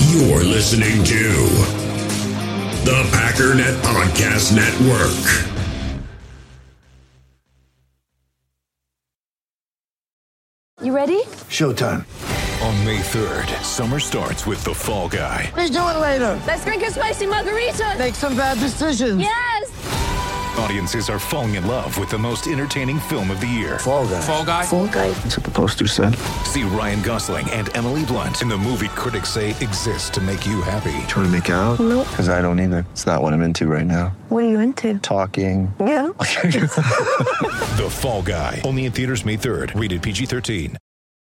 You're listening to the Packernet Podcast Network. You ready? Showtime. On May 3rd, summer starts with The Fall Guy. Let's do it later. Let's drink a spicy margarita. Make some bad decisions. Yes! Audiences are falling in love with the most entertaining film of the year. Fall Guy. Fall Guy? Fall guy. That's what the poster said. See Ryan Gosling and Emily Blunt in the movie critics say exists to make you happy. Trying to make it out? Nope. Because I don't either. It's not what I'm into right now. What are you into? Talking. Yeah. The Fall Guy. Only in theaters May 3rd. Rated PG-13.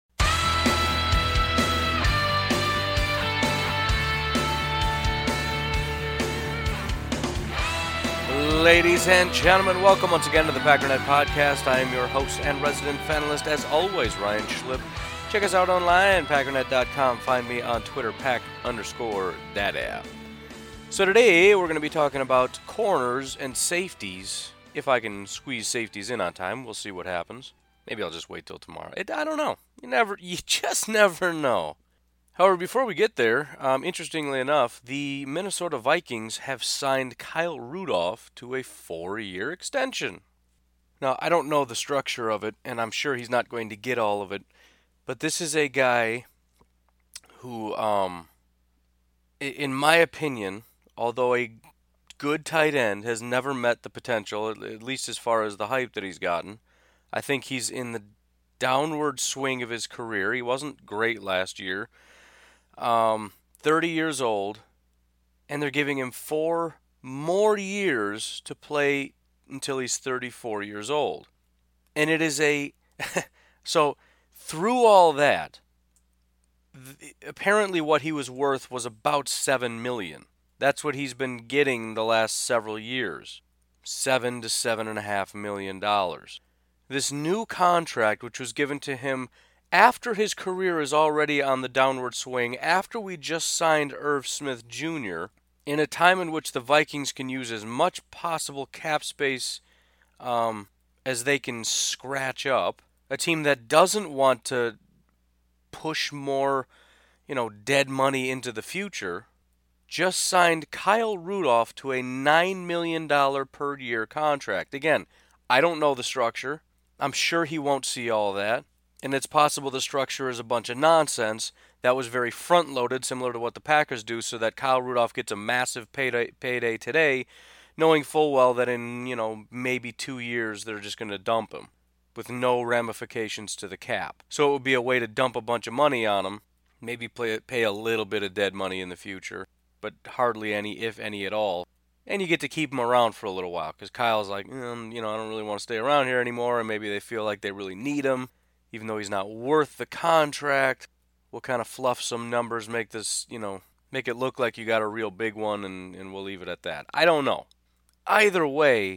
Ladies and gentlemen, welcome once again to the Packernet Podcast. I am your host and resident fanalist, as always, Ryan Schlip. Check us out online, packernet.com. Find me on Twitter, pack_dada. So today, we're going to be talking about corners and safeties. If I can squeeze safeties in on time, we'll see what happens. Maybe I'll just wait till tomorrow. I don't know. You just never know. However, before we get there, interestingly enough, the Minnesota Vikings have signed Kyle Rudolph to a 4-year extension. Now, I don't know the structure of it, and I'm sure he's not going to get all of it, but this is a guy who, in my opinion, although a good tight end, has never met the potential, at least as far as the hype that he's gotten. I think he's in the downward swing of his career. He wasn't great last year. 30 years old, and they're giving him 4 more years to play until he's 34 years old. And it is so through all that, apparently what he was worth was about $7 million. That's what he's been getting the last several years. $7 to $7.5 million. This new contract, which was given to him after his career is already on the downward swing, after we just signed Irv Smith Jr., in a time in which the Vikings can use as much possible cap space as they can scratch up, a team that doesn't want to push more, dead money into the future, just signed Kyle Rudolph to a $9 million per year contract. Again, I don't know the structure. I'm sure he won't see all that. And it's possible the structure is a bunch of nonsense that was very front-loaded, similar to what the Packers do, so that Kyle Rudolph gets a massive payday today, knowing full well that in, maybe 2 years they're just going to dump him with no ramifications to the cap. So it would be a way to dump a bunch of money on him, maybe pay a little bit of dead money in the future, but hardly any, if any at all. And you get to keep him around for a little while, because Kyle's like, I don't really want to stay around here anymore, and maybe they feel like they really need him. Even though he's not worth the contract, we'll kind of fluff some numbers, make this, make it look like you got a real big one, and we'll leave it at that. I don't know. Either way,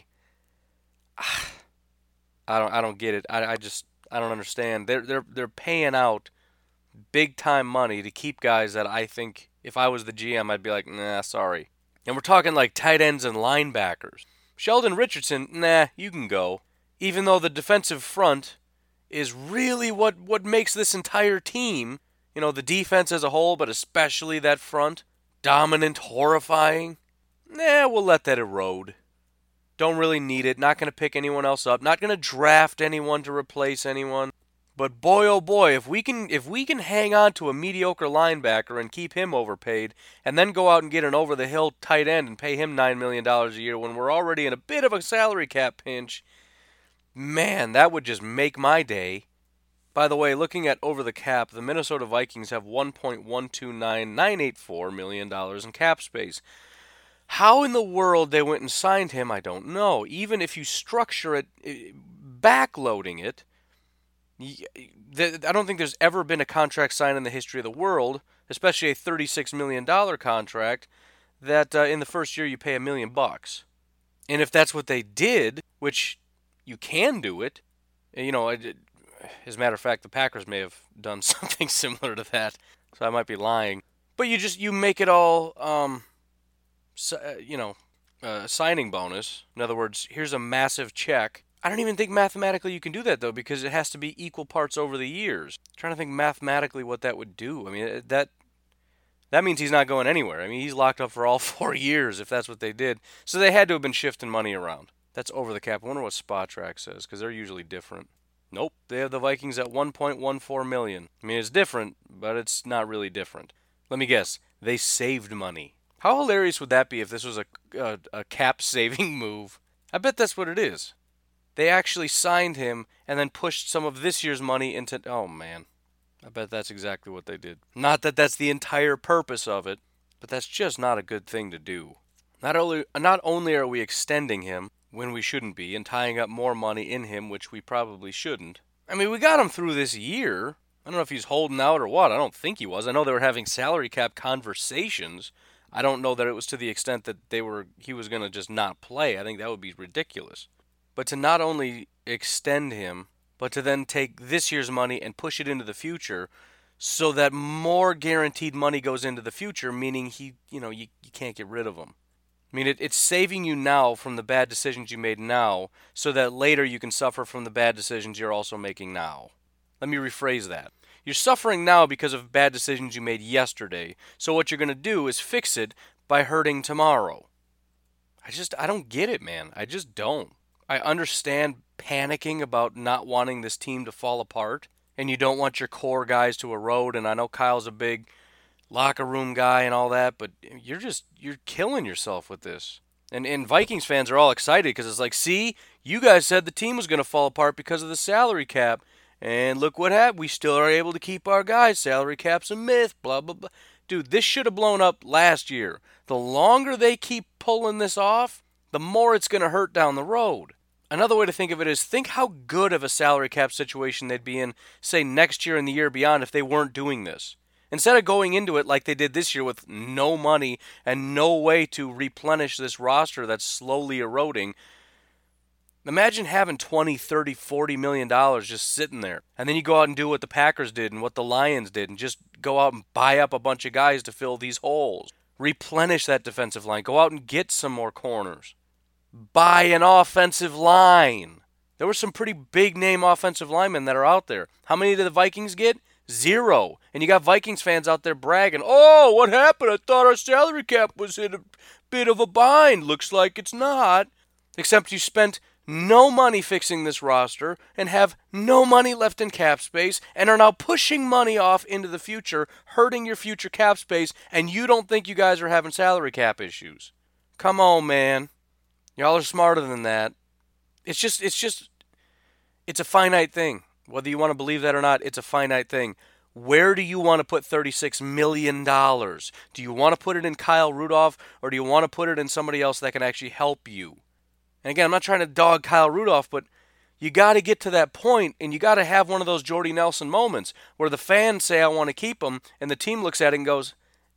I don't get it. I don't understand. They're paying out big time money to keep guys that I think if I was the GM, I'd be like, nah, sorry. And we're talking like tight ends and linebackers. Sheldon Richardson, nah, you can go. Even though the defensive front is really what makes this entire team, the defense as a whole, but especially that front, dominant, horrifying. Nah, we'll let that erode. Don't really need it. Not going to pick anyone else up. Not going to draft anyone to replace anyone. But boy, oh boy, if we can hang on to a mediocre linebacker and keep him overpaid, and then go out and get an over-the-hill tight end and pay him $9 million a year when we're already in a bit of a salary cap pinch, man, that would just make my day. By the way, looking at over the cap, the Minnesota Vikings have $1.129984 million in cap space. How in the world they went and signed him, I don't know. Even if you structure it, backloading it, I don't think there's ever been a contract signed in the history of the world, especially a $36 million contract, that in the first year you pay $1 million. And if that's what they did, which you can do it, as a matter of fact, the Packers may have done something similar to that, so I might be lying. But you make it all, signing bonus. In other words, here's a massive check. I don't even think mathematically you can do that, though, because it has to be equal parts over the years. I'm trying to think mathematically what that would do. I mean, That means he's not going anywhere. I mean, he's locked up for all 4 years if that's what they did. So they had to have been shifting money around. That's over the cap. I wonder what Spotrac says, because they're usually different. Nope, they have the Vikings at $1.14 million. I mean, it's different, but it's not really different. Let me guess. They saved money. How hilarious would that be if this was a cap-saving move? I bet that's what it is. They actually signed him and then pushed some of this year's money into... Oh, man. I bet that's exactly what they did. Not that that's the entire purpose of it, but that's just not a good thing to do. Not only are we extending him when we shouldn't be and tying up more money in him, which we probably shouldn't. I mean, we got him through this year. I don't know if he's holding out or what. I don't think he was. I know they were having salary cap conversations. I don't know that it was to the extent that he was going to just not play. I think that would be ridiculous. But to not only extend him, but to then take this year's money and push it into the future so that more guaranteed money goes into the future, meaning you can't get rid of him. I mean, it's saving you now from the bad decisions you made now so that later you can suffer from the bad decisions you're also making now. Let me rephrase that. You're suffering now because of bad decisions you made yesterday, so what you're going to do is fix it by hurting tomorrow. I don't get it, man. I just don't. I understand panicking about not wanting this team to fall apart, and you don't want your core guys to erode, and I know Kyle's a big locker room guy and all that, but you're killing yourself with this. And Vikings fans are all excited because it's like, see, you guys said the team was going to fall apart because of the salary cap, and look what happened. We still are able to keep our guys. Salary cap's a myth, blah, blah, blah. Dude, this should have blown up last year. The longer they keep pulling this off, the more it's going to hurt down the road. Another way to think of it is think how good of a salary cap situation they'd be in, say, next year and the year beyond if they weren't doing this. Instead of going into it like they did this year with no money and no way to replenish this roster that's slowly eroding, imagine having $20, $30, $40 million just sitting there. And then you go out and do what the Packers did and what the Lions did and just go out and buy up a bunch of guys to fill these holes. Replenish that defensive line. Go out and get some more corners. Buy an offensive line. There were some pretty big-name offensive linemen that are out there. How many did the Vikings get? 0. And you got Vikings fans out there bragging, oh, what happened? I thought our salary cap was in a bit of a bind. Looks like it's not. Except you spent no money fixing this roster and have no money left in cap space and are now pushing money off into the future, hurting your future cap space, and you don't think you guys are having salary cap issues. Come on, man. Y'all are smarter than that. It's a finite thing. Whether you want to believe that or not, it's a finite thing. Where do you want to put $36 million? Do you want to put it in Kyle Rudolph, or do you want to put it in somebody else that can actually help you? And again, I'm not trying to dog Kyle Rudolph, but you got to get to that point, and you got to have one of those Jordy Nelson moments where the fans say, I want to keep him, and the team looks at it and goes,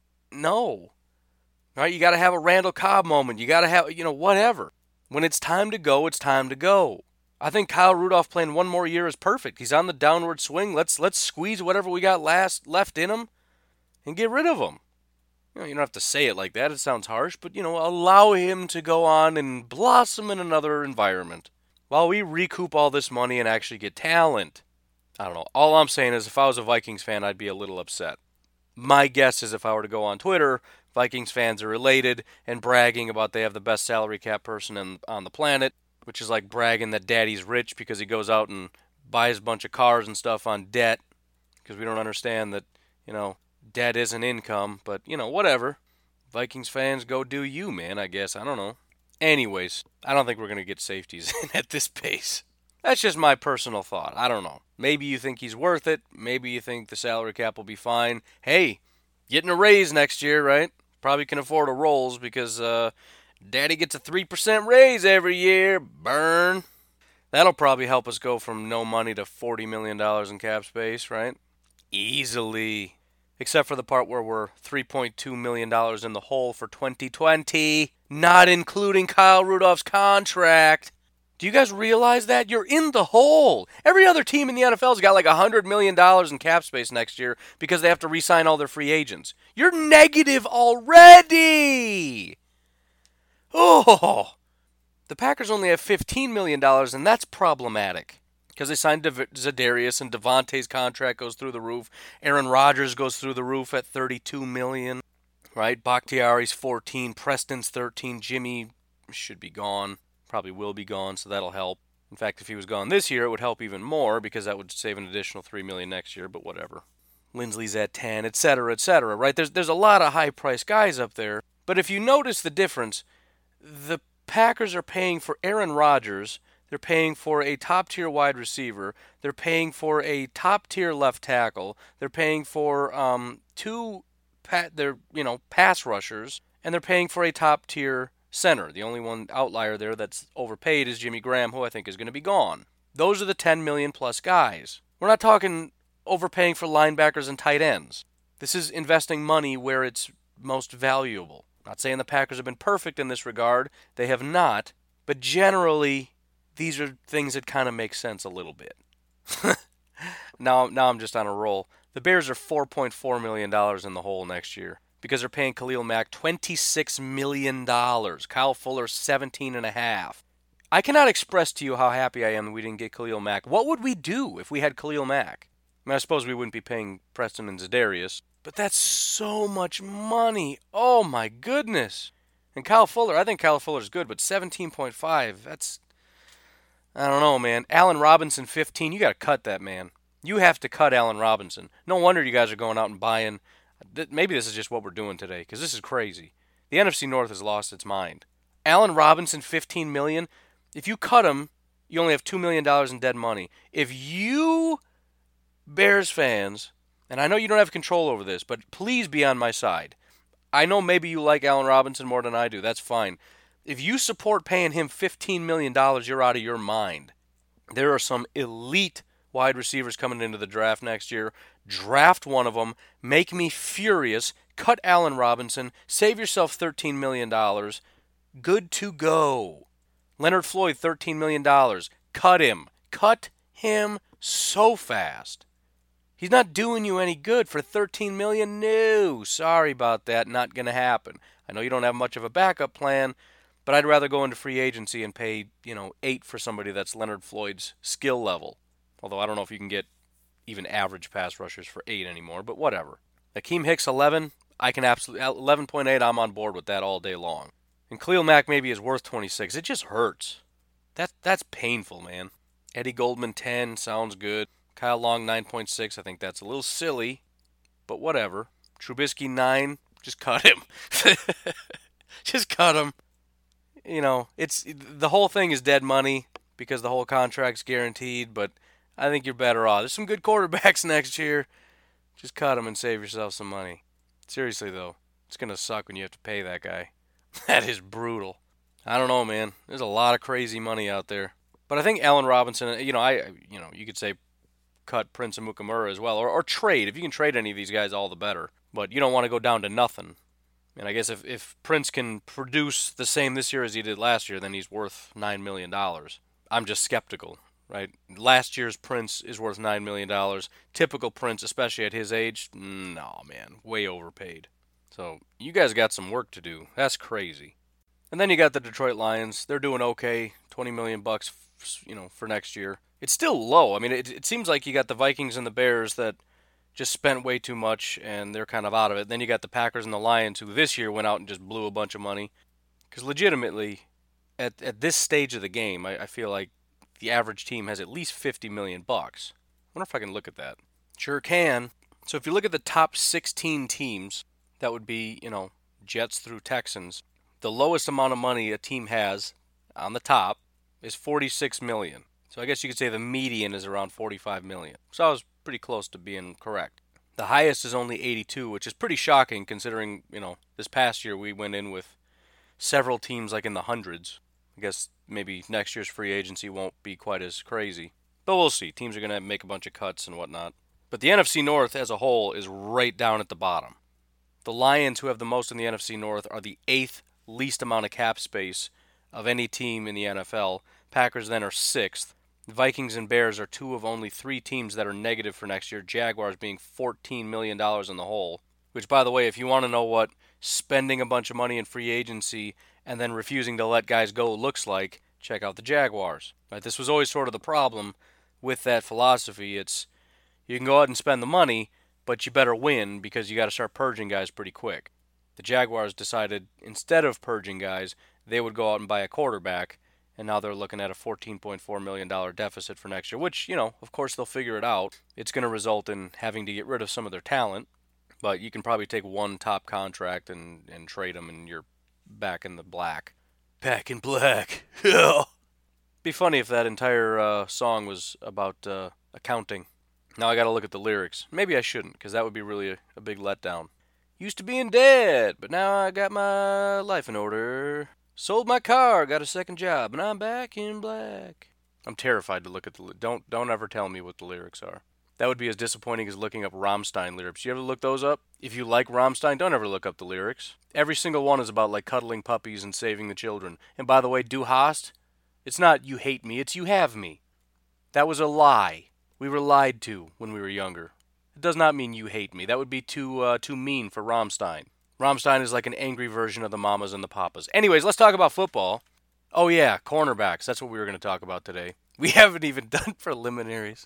no. Right? You got to have a Randall Cobb moment. You got to have, whatever. When it's time to go, it's time to go. I think Kyle Rudolph playing one more year is perfect. He's on the downward swing. Let's squeeze whatever we got left in him and get rid of him. You don't have to say it like that. It sounds harsh, but, allow him to go on and blossom in another environment while we recoup all this money and actually get talent. I don't know. All I'm saying is if I was a Vikings fan, I'd be a little upset. My guess is if I were to go on Twitter, Vikings fans are related and bragging about they have the best salary cap person on the planet, which is like bragging that daddy's rich because he goes out and buys a bunch of cars and stuff on debt because we don't understand that, debt isn't income, but, whatever. Vikings fans, go do you, man, I guess. I don't know. Anyways, I don't think we're going to get safeties in at this pace. That's just my personal thought. I don't know. Maybe you think he's worth it. Maybe you think the salary cap will be fine. Hey, getting a raise next year, right? Probably can afford a rolls because Daddy gets a 3% raise every year. Burn. That'll probably help us go from no money to $40 million in cap space, right? Easily. Except for the part where we're $3.2 million in the hole for 2020, not including Kyle Rudolph's contract. Do you guys realize that? You're in the hole. Every other team in the NFL's got like $100 million in cap space next year because they have to re-sign all their free agents. You're negative already. Oh, the Packers only have $15 million, and that's problematic. because they signed Za'Darius, and Devontae's contract goes through the roof. Aaron Rodgers goes through the roof at $32 million, right? Bakhtiari's 14, Preston's 13, Jimmy should be gone, probably will be gone, so that'll help. In fact, if he was gone this year, it would help even more because that would save an additional $3 million next year, but whatever. Lindsley's at 10, etc., right? There's a lot of high-priced guys up there, but if you notice the difference, the Packers are paying for Aaron Rodgers, they're paying for a top-tier wide receiver, they're paying for a top-tier left tackle, they're paying for two pass rushers, and they're paying for a top-tier center. The only one outlier there that's overpaid is Jimmy Graham, who I think is going to be gone. Those are the 10 million plus guys. We're not talking overpaying for linebackers and tight ends. This is investing money where it's most valuable. Not saying the Packers have been perfect in this regard. They have not. But generally, these are things that kind of make sense a little bit. Now I'm just on a roll. The Bears are $4.4 million in the hole next year because they're paying Khalil Mack $26 million. Kyle Fuller, $17.5 million. I cannot express to you how happy I am that we didn't get Khalil Mack. What would we do if we had Khalil Mack? I mean, I suppose we wouldn't be paying Preston and Za'Darius, but that's so much money. Oh, my goodness. And Kyle Fuller, I think Kyle Fuller's good, but 17.5, that's, I don't know, man. Allen Robinson, 15, you got to cut that, man. You have to cut Allen Robinson. No wonder you guys are going out and buying. Maybe this is just what we're doing today, because this is crazy. The NFC North has lost its mind. Allen Robinson, $15 million. If you cut him, you only have $2 million in dead money. If you Bears fans, and I know you don't have control over this, but please be on my side. I know maybe you like Allen Robinson more than I do. That's fine. If you support paying him $15 million, you're out of your mind. There are some elite wide receivers coming into the draft next year. Draft one of them. Make me furious. Cut Allen Robinson. Save yourself $13 million. Good to go. Leonard Floyd, $13 million. Cut him. Cut him so fast. He's not doing you any good for $13 million. No, sorry about that. Not going to happen. I know you don't have much of a backup plan, but I'd rather go into free agency and pay, $8 for somebody that's Leonard Floyd's skill level. Although I don't know if you can get even average pass rushers for $8 anymore, but whatever. Akeem Hicks, 11. I can absolutely 11.8. I'm on board with that all day long. And Khalil Mack maybe is worth 26. It just hurts. That's painful, man. Eddie Goldman, 10. Sounds good. Kyle Long, 9.6. I think that's a little silly, but whatever. Trubisky, 9. Just cut him. Just cut him. It's the whole thing is dead money because the whole contract's guaranteed, but I think you're better off. There's some good quarterbacks next year. Just cut them and save yourself some money. Seriously, though, it's going to suck when you have to pay that guy. That is brutal. I don't know, man. There's a lot of crazy money out there. But I think Allen Robinson, you could say cut Prince Amukamara as well, or trade. If you can trade any of these guys, all the better. But you don't want to go down to nothing. And I guess if Prince can produce the same this year as he did last year, then he's worth $9 million. I'm just skeptical, right? Last year's Prince is worth $9 million. Typical Prince, especially at his age, no, man, way overpaid. So you guys got some work to do. That's crazy. And then you got the Detroit Lions. They're doing okay, $20 million, for next year. It's still low. I mean, it seems like you got the Vikings and the Bears that just spent way too much, and they're kind of out of it. Then you got the Packers and the Lions, who this year went out and just blew a bunch of money. Because legitimately, at this stage of the game, I feel like the average team has at least $50 million. I wonder if I can look at that. Sure can. So if you look at the top 16 teams, that would be, Jets through Texans. The lowest amount of money a team has on the top is $46 million. So I guess you could say the median is around $45 million. So I was pretty close to being correct. The highest is only 82, which is pretty shocking considering, this past year we went in with several teams like in the hundreds. I guess maybe next year's free agency won't be quite as crazy. But we'll see. Teams are going to make a bunch of cuts and whatnot. But the NFC North as a whole is right down at the bottom. The Lions, who have the most in the NFC North, are the 8th least amount of cap space of any team in the NFL. Packers then are 6th. Vikings and Bears are 2 of only 3 teams that are negative for next year, Jaguars being $14 million in the hole. Which, by the way, if you want to know what spending a bunch of money in free agency and then refusing to let guys go looks like, check out the Jaguars. Right? This was always sort of the problem. with that philosophy, it's you can go out and spend the money, but you better win because you got to start purging guys pretty quick. The Jaguars decided instead of purging guys, they would go out and buy a quarterback, and now they're looking at a $14.4 million deficit for next year, which, of course they'll figure it out. It's going to result in having to get rid of some of their talent, but you can probably take one top contract and trade them, and you're back in the black. Back in black. Be funny if that entire song was about accounting. Now I gotta look at the lyrics. Maybe I shouldn't, because that would be really a big letdown. Used to be in debt, but now I got my life in order. Sold my car, got a second job, and I'm back in black. I'm terrified to look at the don't ever tell me what the lyrics are. That would be as disappointing as looking up Rammstein lyrics. You ever look those up? If you like Rammstein, don't ever look up the lyrics. Every single one is about like cuddling puppies and saving the children. And by the way, Du hast, it's not you hate me, it's you have me. That was a lie. We were lied to when we were younger. It does not mean you hate me. That would be too mean for Rammstein. Rammstein is like an angry version of the Mamas and the Papas. Anyways, let's talk about football. Oh yeah, cornerbacks. That's what we were going to talk about today. We haven't even done preliminaries.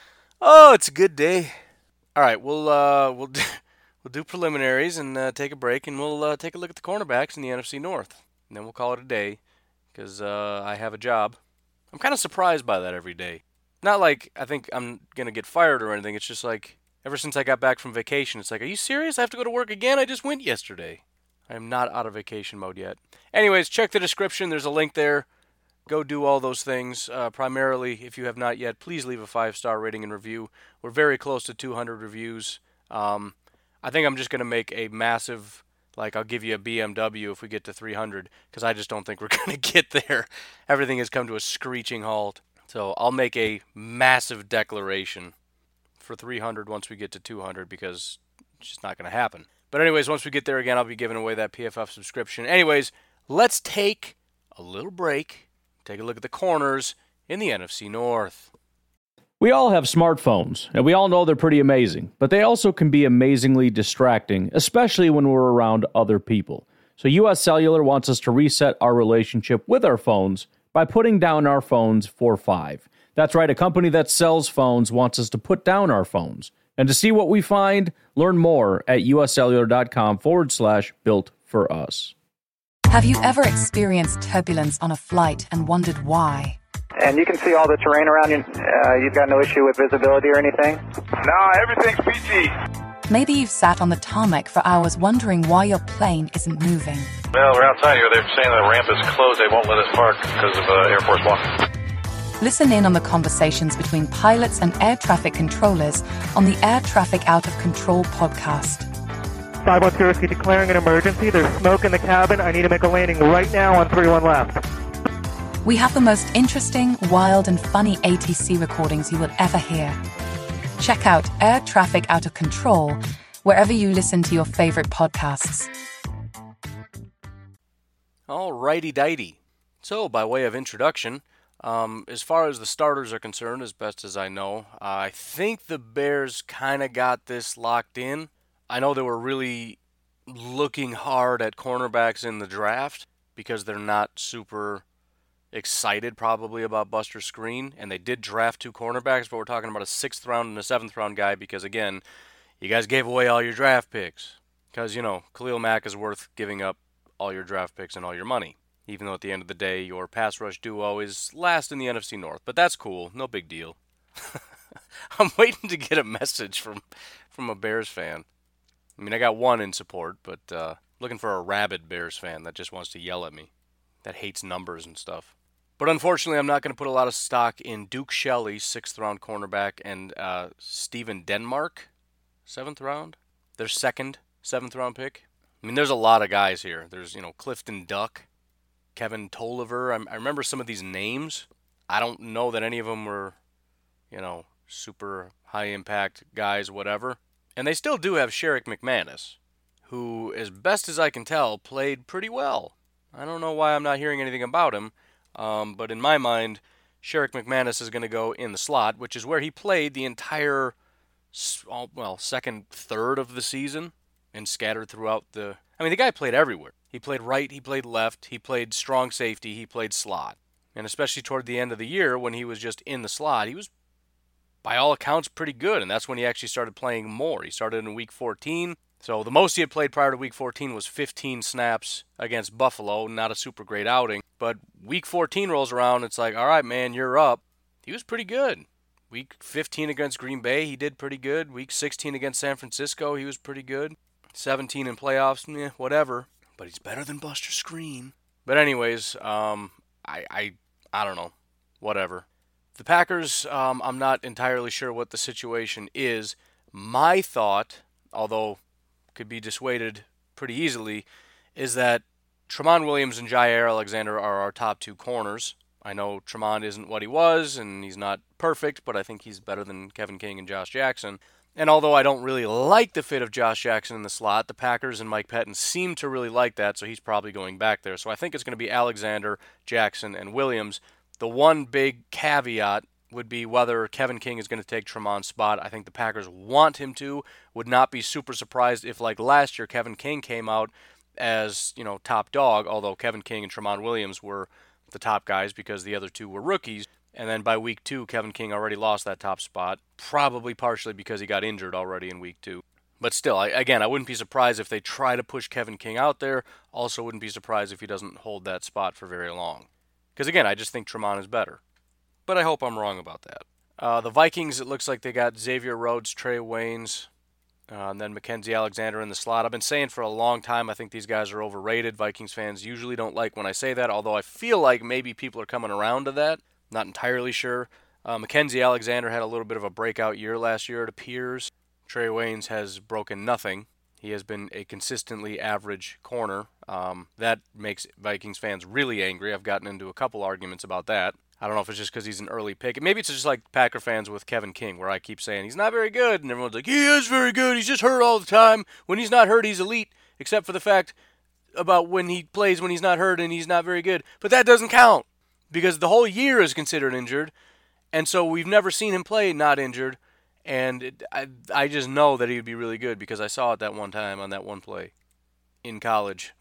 Oh, it's a good day. All right, we'll do preliminaries and take a break, and we'll take a look at the cornerbacks in the NFC North. And then we'll call it a day because I have a job. I'm kind of surprised by that every day. Not like I think I'm going to get fired or anything. It's just like ever since I got back from vacation, it's like, are you serious? I have to go to work again? I just went yesterday. I am not out of vacation mode yet. Anyways, check the description. There's a link there. Go do all those things. Primarily, if you have not yet, please leave a 5-star rating and review. We're very close to 200 reviews. I think I'm just going to make a massive, I'll give you a BMW if we get to 300, because I just don't think we're going to get there. Everything has come to a screeching halt. So I'll make a massive declaration for 300 once we get to 200, because it's just not going to happen. But anyways, once we get there again, I'll be giving away that PFF subscription. Anyways, let's take a little break, take a look at the corners in the NFC North. We all have smartphones, and we all know they're pretty amazing, but they also can be amazingly distracting, especially when we're around other people. So US Cellular wants us to reset our relationship with our phones by putting down our phones for $5. That's right, a company that sells phones wants us to put down our phones. And to see what we find, learn more at uscellular.com/built-for-us. Have you ever experienced turbulence on a flight and wondered why? And you can see all the terrain around you. You've got no issue with visibility or anything? No, everything's PG. Maybe you've sat on the tarmac for hours wondering why your plane isn't moving. Well, we're outside here. They're saying the ramp is closed. They won't let us park because of Air Force One. Listen in on the conversations between pilots and air traffic controllers on the Air Traffic Out of Control podcast. 512 Whiskey declaring an emergency. There's smoke in the cabin. I need to make a landing right now on 31 left. We have the most interesting, wild, and funny ATC recordings you will ever hear. Check out Air Traffic Out of Control wherever you listen to your favorite podcasts. Alrighty-dighty. So, by way of introduction, as far as the starters are concerned, as best as I know, I think the Bears kind of got this locked in. I know they were really looking hard at cornerbacks in the draft because they're not super excited probably about Buster Skrine, and they did draft 2 cornerbacks, but we're talking about a 6th round and a 7th round guy because, again, you guys gave away all your draft picks. Because, Khalil Mack is worth giving up all your draft picks and all your money, even though at the end of the day your pass rush duo is last in the NFC North. But that's cool. No big deal. I'm waiting to get a message from a Bears fan. I mean, I got one in support, but looking for a rabid Bears fan that just wants to yell at me, that hates numbers and stuff. But unfortunately, I'm not going to put a lot of stock in Duke Shelley, 6th round cornerback, and Steven Denmark, 7th round. Their second 7th round pick. I mean, there's a lot of guys here. There's, Clifton Duck, Kevin Tolliver. I remember some of these names. I don't know that any of them were, super high impact guys, whatever. And they still do have Sherrick McManus, who, as best as I can tell, played pretty well. I don't know why I'm not hearing anything about him. But in my mind, Sherrick McManus is going to go in the slot, which is where he played the entire, second third of the season and scattered throughout the... I mean, the guy played everywhere. He played right, he played left, he played strong safety, he played slot. And especially toward the end of the year when he was just in the slot, he was by all accounts, pretty good, and that's when he actually started playing more. He started in Week 14, so the most he had played prior to Week 14 was 15 snaps against Buffalo, not a super great outing. But Week 14 rolls around, it's like, all right, man, you're up. He was pretty good. Week 15 against Green Bay, he did pretty good. Week 16 against San Francisco, he was pretty good. 17 in playoffs, whatever. But he's better than Buster Skrine. But anyways, I don't know. Whatever. The Packers, I'm not entirely sure what the situation is. My thought, although could be dissuaded pretty easily, is that Tramon Williams and Jaire Alexander are our top two corners. I know Tramon isn't what he was, and he's not perfect, but I think he's better than Kevin King and Josh Jackson. And although I don't really like the fit of Josh Jackson in the slot, the Packers and Mike Pettin seem to really like that, so he's probably going back there. So I think it's going to be Alexander, Jackson, and Williams. The one big caveat would be whether Kevin King is going to take Tramon's spot. I think the Packers want him to. Would not be super surprised if, like last year, Kevin King came out as, top dog, although Kevin King and Tramon Williams were the top guys because the other two were rookies. And then by week 2, Kevin King already lost that top spot, probably partially because he got injured already in week 2. But still, I wouldn't be surprised if they try to push Kevin King out there. Also wouldn't be surprised if he doesn't hold that spot for very long. Because again, I just think Tramon is better. But I hope I'm wrong about that. The Vikings, it looks like they got Xavier Rhodes, Trey Waynes, and then Mackenzie Alexander in the slot. I've been saying for a long time I think these guys are overrated. Vikings fans usually don't like when I say that, although I feel like maybe people are coming around to that. Not entirely sure. Mackenzie Alexander had a little bit of a breakout year last year, it appears. Trey Waynes has broken nothing. He has been a consistently average corner. That makes Vikings fans really angry. I've gotten into a couple arguments about that. I don't know if it's just because he's an early pick. Maybe it's just like Packer fans with Kevin King, where I keep saying he's not very good, and everyone's like, he is very good, he's just hurt all the time. When he's not hurt, he's elite, except for the fact about when he plays when he's not hurt and he's not very good. But that doesn't count, because the whole year is considered injured, and so we've never seen him play not injured, and I just know that he would be really good because I saw it that one time on that one play in college.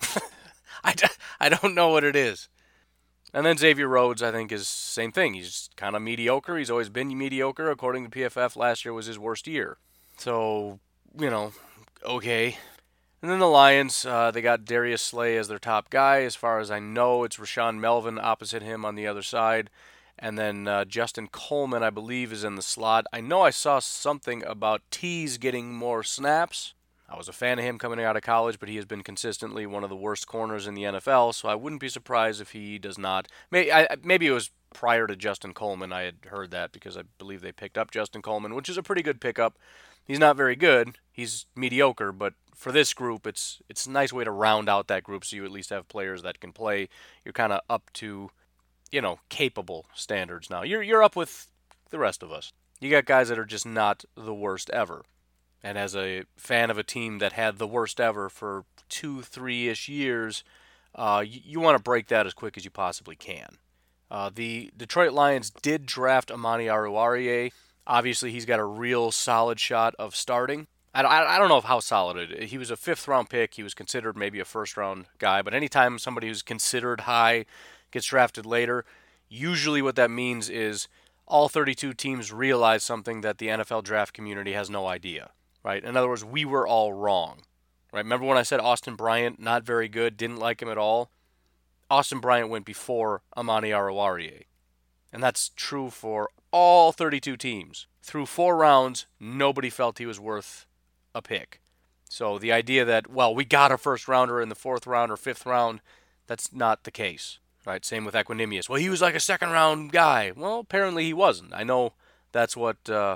I don't know what it is. And then Xavier Rhodes, I think, is same thing. He's kind of mediocre. He's always been mediocre. According to PFF, last year was his worst year. So, okay. And then the Lions, they got Darius Slay as their top guy. As far as I know, it's Rashaan Melvin opposite him on the other side. And then Justin Coleman, I believe, is in the slot. I know I saw something about Tease getting more snaps. I was a fan of him coming out of college, but he has been consistently one of the worst corners in the NFL, so I wouldn't be surprised if he does not. Maybe it was prior to Justin Coleman I had heard that, because I believe they picked up Justin Coleman, which is a pretty good pickup. He's not very good. He's mediocre, but for this group, it's a nice way to round out that group so you at least have players that can play. You're kind of up to, capable standards now. You're up with the rest of us. You got guys that are just not the worst ever. And as a fan of a team that had the worst ever for 2-3-ish years, you want to break that as quick as you possibly can. The Detroit Lions did draft Amani Oruwariye. Obviously, he's got a real solid shot of starting. I don't know how solid it is. He was a 5th-round pick. He was considered maybe a first-round guy. But anytime somebody who's considered high gets drafted later, usually what that means is all 32 teams realize something that the NFL draft community has no idea. Right? In other words, we were all wrong. Right? Remember when I said Austin Bryant, not very good, didn't like him at all? Austin Bryant went before Amani Oruwariye. And that's true for all 32 teams. Through 4 rounds, nobody felt he was worth a pick. So the idea that, we got a first rounder in the 4th round or 5th round, that's not the case. Right? Same with Equanimeous. He was like a 2nd round guy. Well, apparently he wasn't. I know that's what,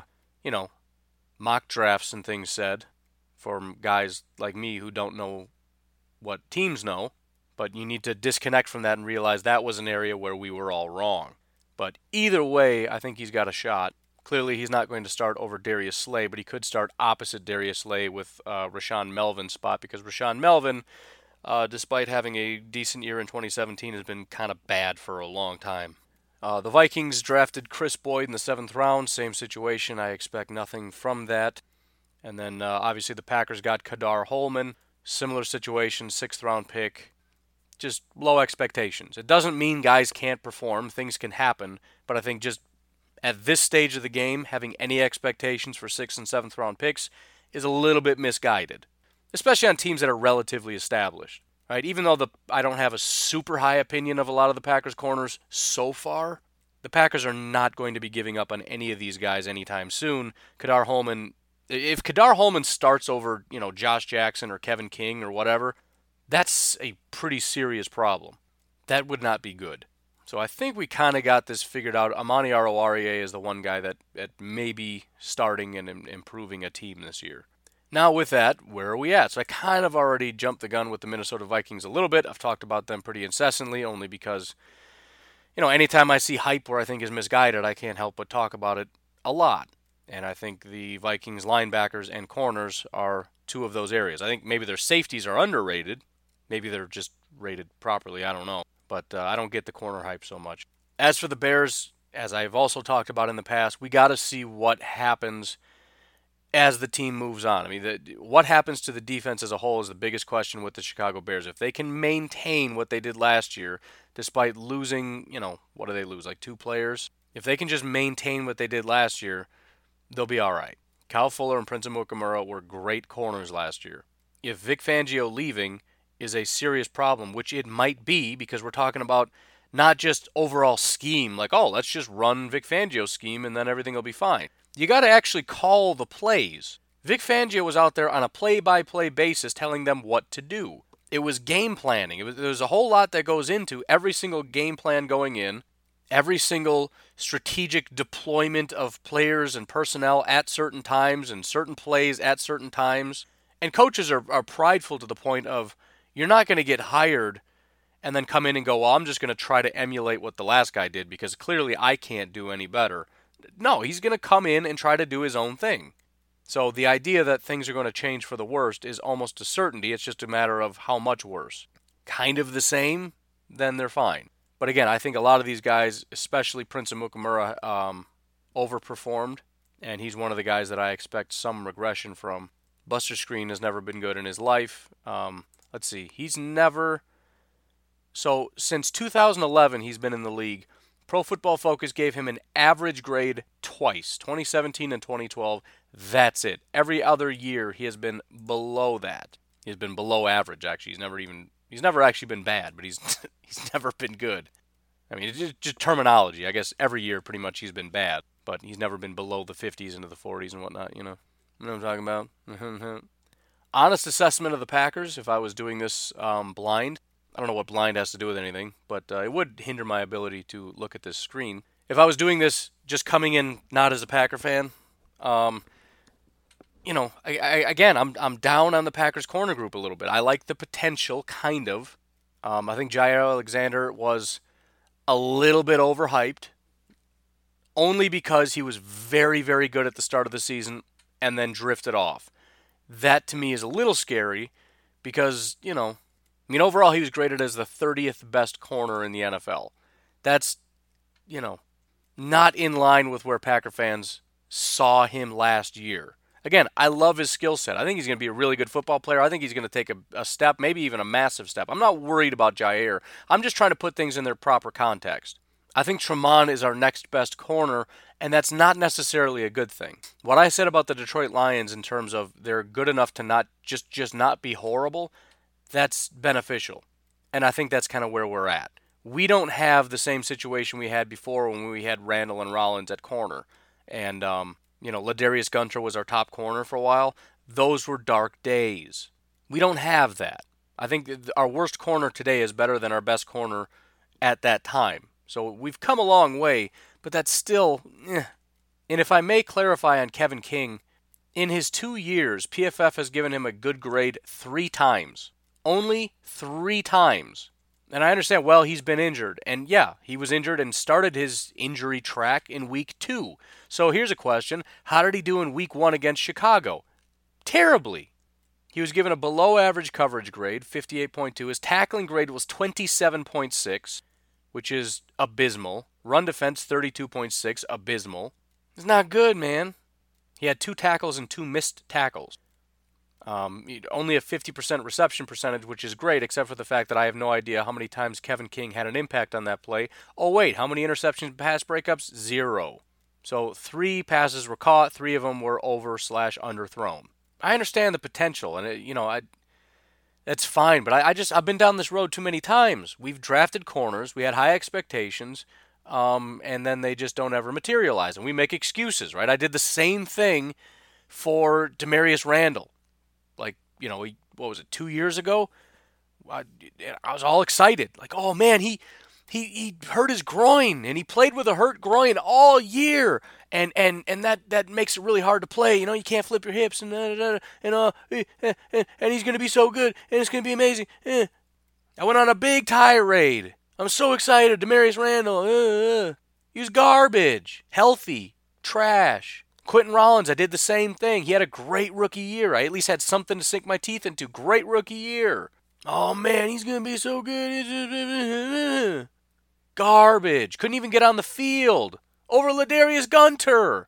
mock drafts and things said for guys like me who don't know what teams know, but you need to disconnect from that and realize that was an area where we were all wrong. But either way, I think he's got a shot. Clearly, he's not going to start over Darius Slay, but he could start opposite Darius Slay with Rashaan Melvin's spot, because Rashaan Melvin, despite having a decent year in 2017, has been kind of bad for a long time. The Vikings drafted Chris Boyd in the 7th round. Same situation. I expect nothing from that. And then, obviously, the Packers got Kadar Holman. Similar situation, 6th round pick. Just low expectations. It doesn't mean guys can't perform. Things can happen. But I think just At this stage of the game, having any expectations for 6th and 7th round picks is a little bit misguided, especially on teams that are relatively established. Right? Even though I don't have a super high opinion of a lot of the Packers corners so far, the Packers are not going to be giving up on any of these guys anytime soon. If Kadar Hollman starts over, Josh Jackson or Kevin King or whatever, that's a pretty serious problem. That would not be good. So I think we kind of got this figured out. Amani Arowarie is the one guy that may be starting and improving a team this year. Now with that, where are we at? So I kind of already jumped the gun with the Minnesota Vikings a little bit. I've talked about them pretty incessantly, only because, anytime I see hype where I think is misguided, I can't help but talk about it a lot. And I think the Vikings linebackers and corners are two of those areas. I think maybe their safeties are underrated. Maybe they're just rated properly. I don't know. But I don't get the corner hype so much. As for the Bears, as I've also talked about in the past, we got to see what happens as the team moves on. I mean, what happens to the defense as a whole is the biggest question with the Chicago Bears. If they can maintain what they did last year, despite losing, what do they lose, like 2 players? If they can just maintain what they did last year, they'll be all right. Kyle Fuller and Prince Amukamara were great corners last year. If Vic Fangio leaving is a serious problem, which it might be, because we're talking about not just overall scheme, like, let's just run Vic Fangio's scheme and then everything will be fine. You got to actually call the plays. Vic Fangio was out there on a play-by-play basis telling them what to do. It was game planning. There's a whole lot that goes into every single game plan going in, every single strategic deployment of players and personnel at certain times and certain plays at certain times. And coaches are prideful to the point of, you're not going to get hired and then come in and go, I'm just going to try to emulate what the last guy did because clearly I can't do any better. No, he's going to come in and try to do his own thing. So the idea that things are going to change for the worst is almost a certainty. It's just a matter of how much worse. Kind of the same, then they're fine. But again, I think a lot of these guys, especially Prince Amukamara, overperformed, and he's one of the guys that I expect some regression from. Buster Skrine has never been good in his life. Let's see, so since 2011 he's been in the league. Pro Football Focus gave him an average grade twice, 2017 and 2012. That's it. Every other year he has been below that. He's been below average, actually. He's never actually been bad, but he's never been good. I mean, it's just terminology. I guess every year pretty much he's been bad, but he's never been below the 50s into the 40s and whatnot, You know what I'm talking about? Honest assessment of the Packers, if I was doing this blind. I don't know what blind has to do with anything, but it would hinder my ability to look at this screen. If I was doing this just coming in not as a Packer fan, I'm down on the Packers corner group a little bit. I like the potential, kind of. I think Jair Alexander was a little bit overhyped, only because he was very, very good at the start of the season and then drifted off. That, to me, is a little scary because, overall he was graded as the 30th best corner in the NFL. That's, not in line with where Packer fans saw him last year. Again, I love his skill set. I think he's going to be a really good football player. I think he's going to take a step, maybe even a massive step. I'm not worried about Jair. I'm just trying to put things in their proper context. I think Tremont is our next best corner, and that's not necessarily a good thing. What I said about the Detroit Lions in terms of they're good enough to not just not be horrible, that's beneficial. And I think that's kind of where we're at. We don't have the same situation we had before when we had Randall and Rollins at corner. And, Ladarius Gunter was our top corner for a while. Those were dark days. We don't have that. I think our worst corner today is better than our best corner at that time. So we've come a long way, but that's still, And if I may clarify on Kevin King, in his 2 years, PFF has given him a good grade 3 times. Only 3 times. And I understand, he's been injured. And yeah, he was injured and started his injury track in week 2. So here's a question. How did he do in week 1 against Chicago? Terribly. He was given a below average coverage grade, 58.2. His tackling grade was 27.6, which is abysmal. Run defense, 32.6, abysmal. It's not good, man. He had 2 tackles and 2 missed tackles. Only a 50% reception percentage, which is great, except for the fact that I have no idea how many times Kevin King had an impact on that play. Oh, wait, how many interceptions and pass breakups? 0. So 3 passes were caught, 3 of them were over/underthrown. I understand the potential, and that's fine. But I've been down this road too many times. We've drafted corners, we had high expectations, and then they just don't ever materialize, and we make excuses, right? I did the same thing for Demarius Randall. Like, what was it, 2 years ago? I was all excited, like, oh man, he hurt his groin, and he played with a hurt groin all year, and that makes it really hard to play. You can't flip your hips, and he's gonna be so good, and it's gonna be amazing. I went on a big tirade. I'm so excited, Demarius Randall. He was garbage, healthy, trash. Quentin Rollins, I did the same thing. He had a great rookie year. I at least had something to sink my teeth into. Great rookie year. Oh man, he's gonna be so good. Garbage. Couldn't even get on the field over Ladarius Gunter.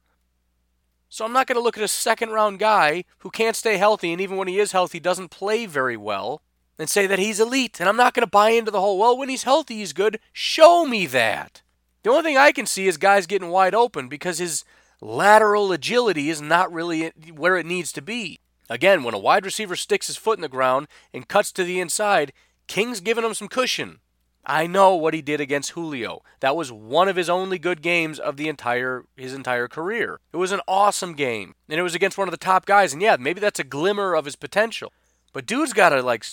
So I'm not going to look at a second-round guy who can't stay healthy, and even when he is healthy, doesn't play very well, and say that he's elite. And I'm not going to buy into the whole, well, when he's healthy, he's good. Show me that. The only thing I can see is guys getting wide open because his lateral agility is not really where it needs to be. Again, when a wide receiver sticks his foot in the ground and cuts to the inside, King's giving him some cushion. I know what he did against Julio. That was one of his only good games of his entire career. It was an awesome game, and it was against one of the top guys. And yeah, maybe that's a glimmer of his potential. But dude's got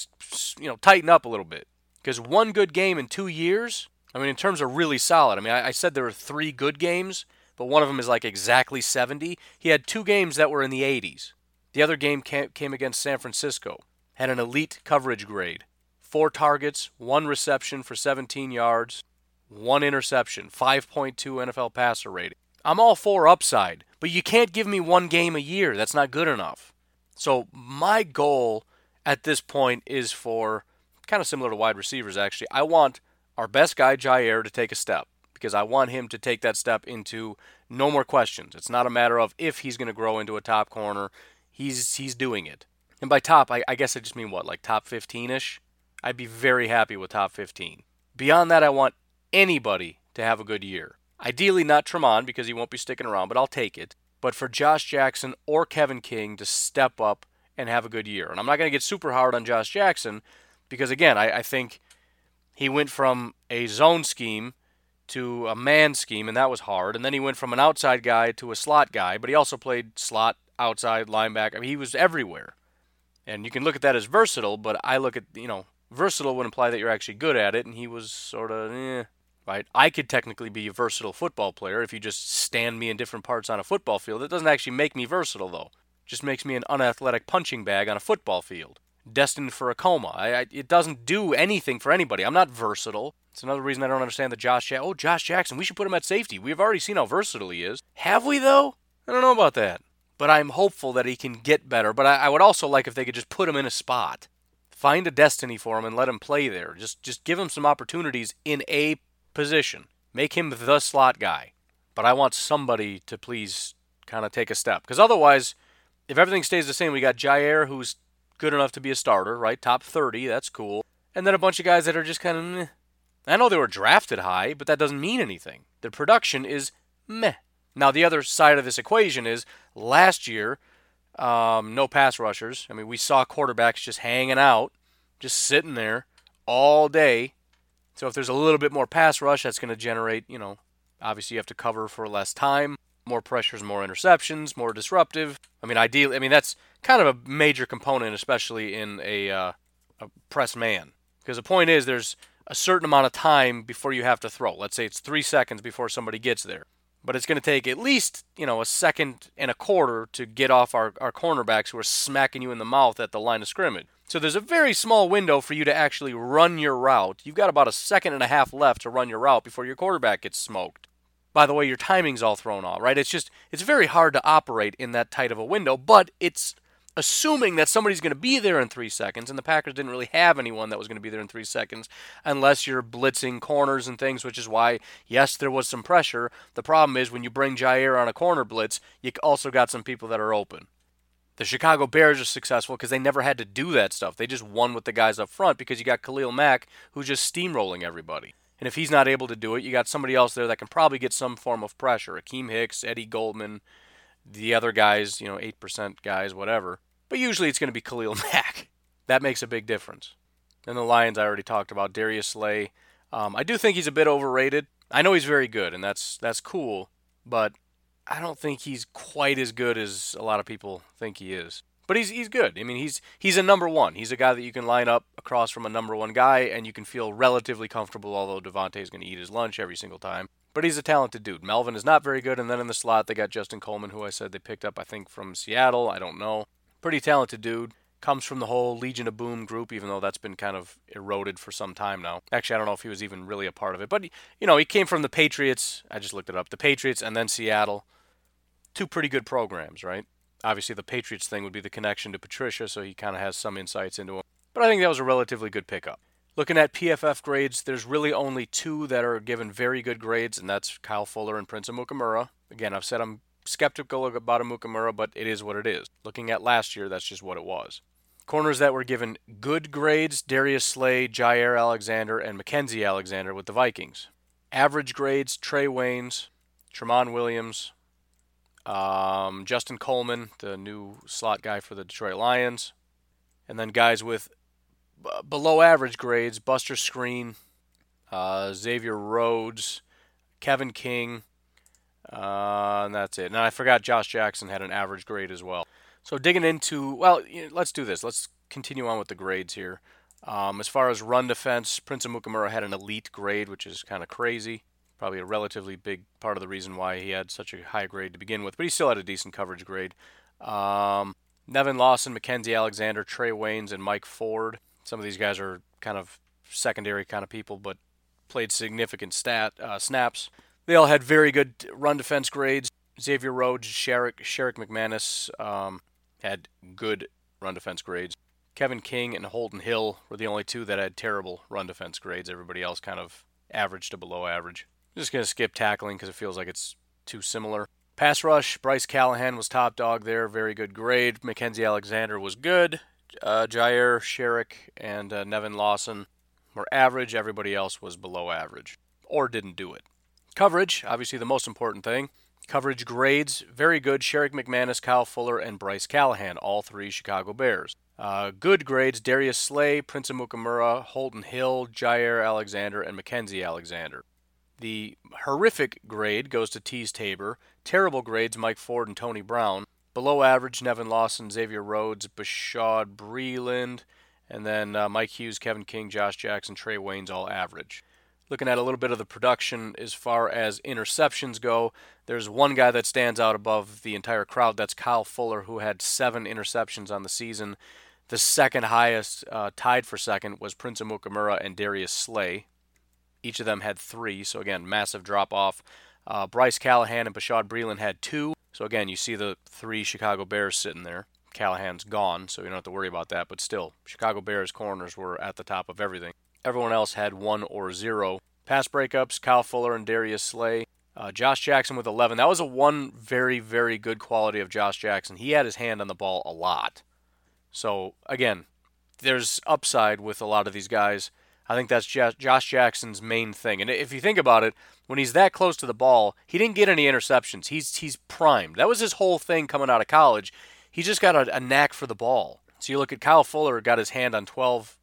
to tighten up a little bit, because one good game in 2 years. In terms of really solid. I said there were 3 good games, but one of them is exactly 70. He had 2 games that were in the 80s. The other game came against San Francisco. Had an elite coverage grade. 4 targets, 1 reception for 17 yards, 1 interception, 5.2 NFL passer rating. I'm all for upside, but you can't give me 1 game a year. That's not good enough. So my goal at this point is for, kind of similar to wide receivers actually, I want our best guy, Jair, to take a step, because I want him to take that step into no more questions. It's not a matter of if he's going to grow into a top corner. He's doing it. And by top, I guess I just mean what, top 15-ish? I'd be very happy with top 15. Beyond that, I want anybody to have a good year. Ideally not Tremont, because he won't be sticking around, but I'll take it. But for Josh Jackson or Kevin King to step up and have a good year. And I'm not going to get super hard on Josh Jackson, because again, I think he went from a zone scheme to a man scheme, and that was hard. And then he went from an outside guy to a slot guy, but he also played slot, outside, linebacker. He was everywhere. And you can look at that as versatile, but I look at, versatile would imply that you're actually good at it, and he was sort of, right? I could technically be a versatile football player if you just stand me in different parts on a football field. It doesn't actually make me versatile, though. It just makes me an unathletic punching bag on a football field, destined for a coma. It doesn't do anything for anybody. I'm not versatile. It's another reason I don't understand the Josh Jackson, we should put him at safety. We've already seen how versatile he is. Have we, though? I don't know about that. But I'm hopeful that he can get better. But I would also like if they could just put him in a spot. Find a destiny for him and let him play there. Just give him some opportunities in a position. Make him the slot guy. But I want somebody to please kind of take a step. Because otherwise, if everything stays the same, we got Jair, who's good enough to be a starter, right? Top 30, that's cool. And then a bunch of guys that are just kind of meh. I know they were drafted high, but that doesn't mean anything. Their production is meh. Now, the other side of this equation is last year, no pass rushers. We saw quarterbacks just hanging out, just sitting there all day. So if there's a little bit more pass rush, that's going to generate, obviously you have to cover for less time, more pressures, more interceptions, more disruptive. Ideally, that's kind of a major component, especially in a press man. Because the point is there's a certain amount of time before you have to throw. Let's say it's 3 seconds before somebody gets there. But it's going to take at least, a second and a quarter to get off our cornerbacks who are smacking you in the mouth at the line of scrimmage. So there's a very small window for you to actually run your route. You've got about a second and a half left to run your route before your quarterback gets smoked. By the way, your timing's all thrown off, right? It's very hard to operate in that tight of a window, but it's assuming that somebody's going to be there in 3 seconds, and the Packers didn't really have anyone that was going to be there in 3 seconds unless you're blitzing corners and things, which is why, yes, there was some pressure. The problem is when you bring Jair on a corner blitz, you also got some people that are open. The Chicago Bears are successful because they never had to do that stuff. They just won with the guys up front because you got Khalil Mack who's just steamrolling everybody. And if he's not able to do it, you got somebody else there that can probably get some form of pressure. Akeem Hicks, Eddie Goldman, the other guys, 8% guys, whatever. But usually it's going to be Khalil Mack. That makes a big difference. And the Lions, I already talked about. Darius Slay. I do think he's a bit overrated. I know he's very good, and that's cool, but I don't think he's quite as good as a lot of people think he is. But he's good. I mean, he's a number one. He's a guy that you can line up across from a number one guy, and you can feel relatively comfortable, although Devontae's going to eat his lunch every single time. But he's a talented dude. Melvin is not very good, and then in the slot they got Justin Coleman, who I said they picked up, I think, from Seattle. I don't know. Pretty talented dude. Comes from the whole Legion of Boom group, even though that's been kind of eroded for some time now. Actually, I don't know if he was even really a part of it. But, he came from the Patriots. I just looked it up. The Patriots and then Seattle. Two pretty good programs, right? Obviously, the Patriots thing would be the connection to Patricia, so he kind of has some insights into him. But I think that was a relatively good pickup. Looking at PFF grades, there's really only two that are given very good grades, and that's Kyle Fuller and Prince Amukamara. Again, I've said I'm skeptical about Amukamara, but it is what it is. Looking at last year, that's just what it was. Corners that were given good grades, Darius Slay, Jair Alexander, and Mackenzie Alexander with the Vikings. Average grades, Trey Waynes, Tramon Williams, Justin Coleman, the new slot guy for the Detroit Lions. And then guys with below average grades, Buster Screen, Xavier Rhodes, Kevin King, and that's it. And I forgot Josh Jackson had an average grade as well. So digging into, let's do this. Let's continue on with the grades here. As far as run defense, Prince Amukamara had an elite grade, which is kind of crazy. Probably a relatively big part of the reason why he had such a high grade to begin with, but he still had a decent coverage grade. Nevin Lawson, Mackenzie Alexander, Trey Waynes, and Mike Ford. Some of these guys are kind of secondary kind of people, but played significant snaps. They all had very good run defense grades. Xavier Rhodes, Sherrick McManus had good run defense grades. Kevin King and Holton Hill were the only two that had terrible run defense grades. Everybody else kind of average to below average. I'm just going to skip tackling because it feels like it's too similar. Pass rush, Bryce Callahan was top dog there, very good grade. Mackenzie Alexander was good. Jair, Sherrick, and Nevin Lawson were average. Everybody else was below average or didn't do it. Coverage, obviously the most important thing. Coverage grades, very good. Sherrick McManus, Kyle Fuller, and Bryce Callahan, all three Chicago Bears. Good grades, Darius Slay, Prince Amukamara, Holton Hill, Jair Alexander, and Mackenzie Alexander. The horrific grade goes to Tease Tabor. Terrible grades, Mike Ford and Tony Brown. Below average, Nevin Lawson, Xavier Rhodes, Bashaud Breeland, and then Mike Hughes, Kevin King, Josh Jackson, Trey Waynes, all average. Looking at a little bit of the production as far as interceptions go, there's one guy that stands out above the entire crowd. That's Kyle Fuller, who had 7 interceptions on the season. The second highest, tied for second, was Prince Amukamara and Darius Slay. Each of them had 3, so again, massive drop-off. Bryce Callahan and Bashaud Breeland had 2. So again, you see the 3 Chicago Bears sitting there. Callahan's gone, so you don't have to worry about that. But still, Chicago Bears corners were at the top of everything. Everyone else had 1 or 0. Pass breakups, Kyle Fuller and Darius Slay. Josh Jackson with 11. That was a one very, very good quality of Josh Jackson. He had his hand on the ball a lot. So, again, there's upside with a lot of these guys. I think that's Josh Jackson's main thing. And if you think about it, when he's that close to the ball, he didn't get any interceptions. He's primed. That was his whole thing coming out of college. He just got a knack for the ball. So you look at Kyle Fuller, got his hand on 12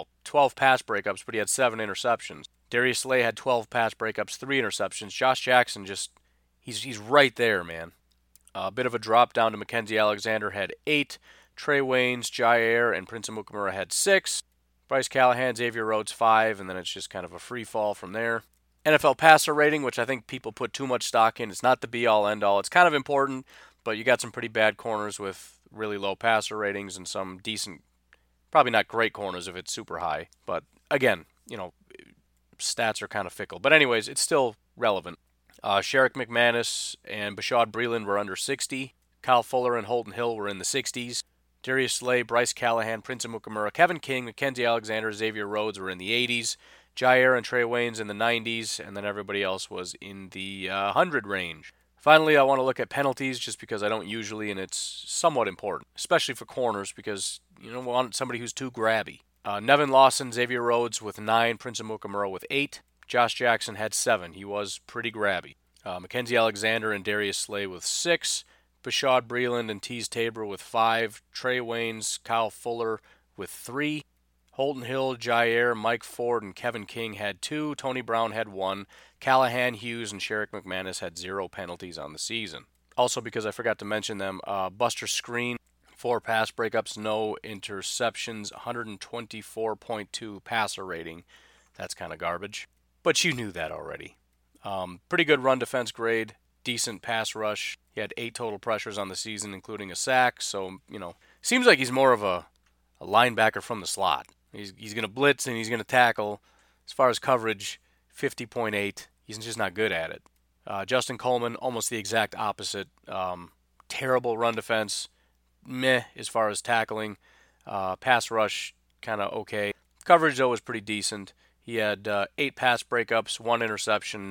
pass breakups, but he had 7 interceptions. Darius Slay had 12 pass breakups, 3 interceptions. Josh Jackson he's right there, man. A bit of a drop down to Mackenzie Alexander had 8. Trey Waynes, Jair, and Prince Amukamara had 6. Bryce Callahan, Xavier Rhodes 5, and then it's just kind of a free fall from there. NFL passer rating, which I think people put too much stock in. It's not the be-all, end-all. It's kind of important, but you got some pretty bad corners with really low passer ratings and some decent, probably not great corners if it's super high. But again, stats are kind of fickle. But anyways, it's still relevant. Sherrick McManus and Bashaud Breeland were under 60. Kyle Fuller and Holton Hill were in the 60s. Darius Slay, Bryce Callahan, Prince Amukamara, Kevin King, Mackenzie Alexander, Xavier Rhodes were in the 80s. Jair and Trey Waynes in the 90s, and then everybody else was in the 100 range. Finally, I want to look at penalties just because I don't usually, and it's somewhat important, especially for corners because you don't want somebody who's too grabby. Nevin Lawson, Xavier Rhodes with 9, Prince Amukamara with 8. Josh Jackson had 7. He was pretty grabby. Mackenzie Alexander and Darius Slay with 6. Bashaud Breeland and Tease Tabor with 5. Trey Waynes, Kyle Fuller with 3. Holton Hill, Jair, Mike Ford, and Kevin King had 2. Tony Brown had 1. Callahan, Hughes, and Sherrick McManus had 0 penalties on the season. Also, because I forgot to mention them, Buster Skrine, 4 pass breakups, no interceptions, 124.2 passer rating. That's kind of garbage. But you knew that already. Pretty good run defense grade, decent pass rush. He had 8 total pressures on the season, including a sack. So, seems like he's more of a linebacker from the slot. He's going to blitz and he's going to tackle. As far as coverage, 50.8. He's just not good at it. Justin Coleman, almost the exact opposite. Terrible run defense. Meh as far as tackling. Pass rush, kind of okay. Coverage, though, was pretty decent. He had 8 pass breakups, 1 interception,